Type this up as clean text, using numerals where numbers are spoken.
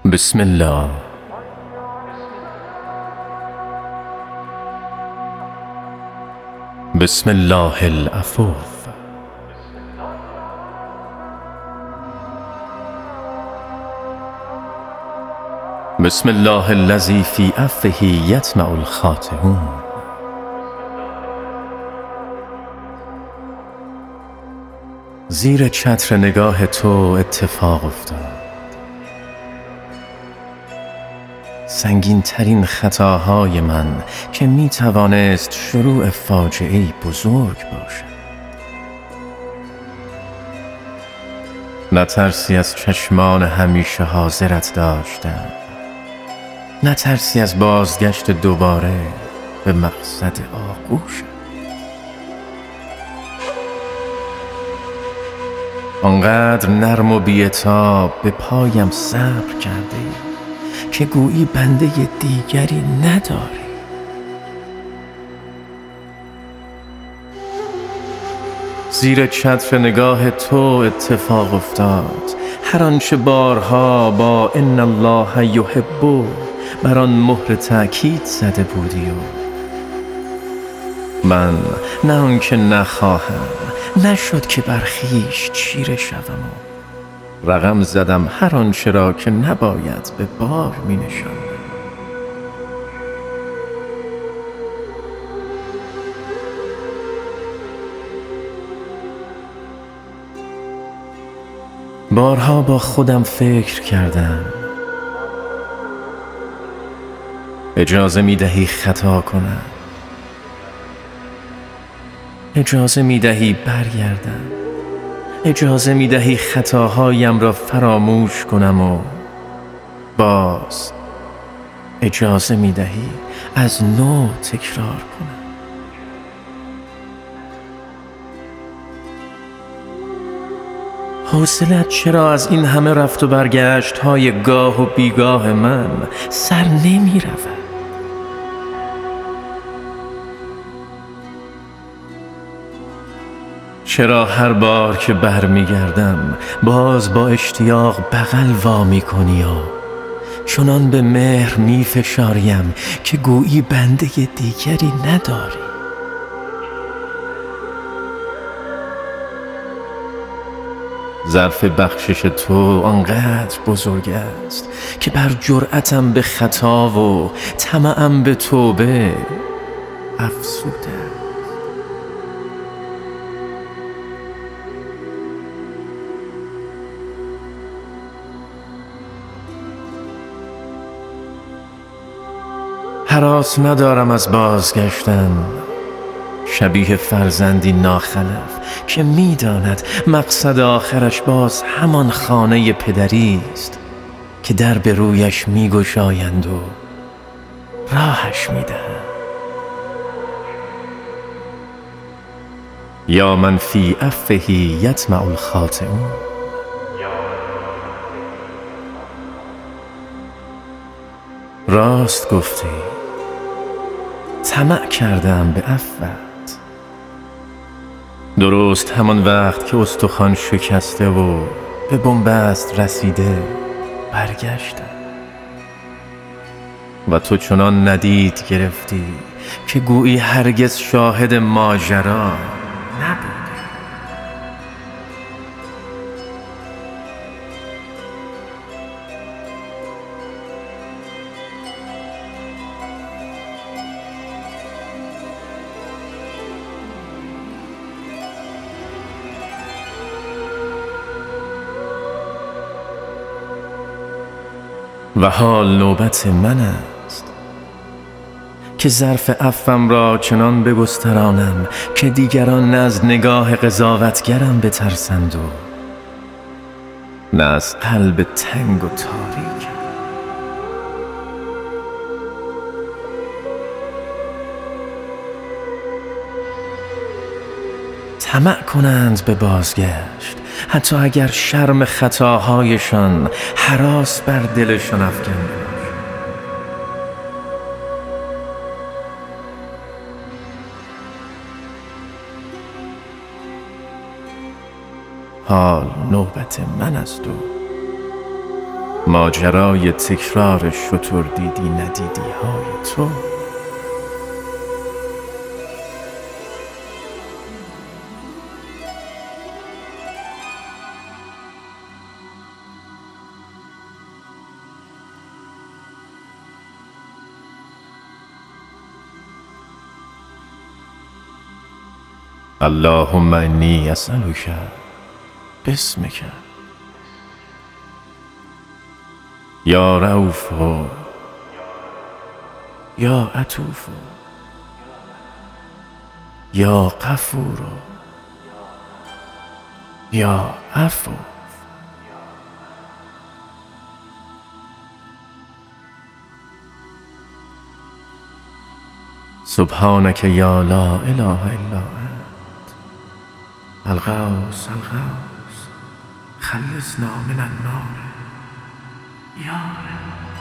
بسم الله. بسم الله العفو. بسم الله الذي في عفوه یطمع الخاطئون. زیر چتر نگاه تو اتفاق افتاد. سنگین ترین خطاهای من که می توانست شروع فاجعه‌ای بزرگ باشد. نه ترسی از چشمان همیشه حاضرت داشتم، نه ترسی از بازگشت دوباره به مقصد آغوشم. آنقدر نرم و بی‌عتاب به پایم صبر کردی که گویی بنده دیگری نداری. زیر چتر نگاه تو اتفاق افتاد هر آنچه بارها با ان الله یحب بر آن مهر تأکید زده بودی و من نه آنکه نخواهم نشد که بر خویش چیره شوم و رقم زدم هر آنچه را که نباید به بار می نشاندم. بارها با خودم فکر کردم اجازه می دهی خطا کنم، اجازه می دهی برگردم، اجازه می دهی خطاهایم را فراموش کنم و باز اجازه می دهی از نو تکرار کنم. حوصله‌ات چرا از این همه رفت و برگشت های گاه و بیگاه من سر نمی رود؟ چرا هر بار که برمیگردم باز با اشتیاق بغل وا می‌کنی و چنان به مهر می‌فشاریم که گویی بنده دیگری نداری؟ ظرف بخشش تو آنقدر بزرگ است که بر جرأتم به خطا و طمعم به توبه افزوده. هراس ندارم از بازگشتن، شبیه فرزندی ناخلف که می‌داند مقصد آخرش باز همان خانه پدری است که در به رویش می‌گشایند و راهش می‌دهند. یا من فی عفوه یطمع الخاطئون. راست گفتی، طمع کردم به عفوت. درست همان وقت که استخوان شکسته و به بنبست رسیده برگشتم و تو چنان ندید گرفتی که گویی هرگز شاهد ماجرا نبودی. و حال نوبت من است که ظرف عفوم را چنان بگسترانم که دیگران نه از نگاه قضاوتگرم بترسند و نه از قلب تنگ و تاریک. طمع کنند به بازگشت حتی اگر شرم خطاهایشان هراس بر دلشان افکنده. حال نوبت من است و ماجرای تکرار شتر دیدی ندیدی های تو. اللهم انی اسألک باسمک یا رؤوف یا عطوف یا غفور یا عفو. سبحانك یا لا اله الا انت الغوث الغوث خلصنا من النار یا رب.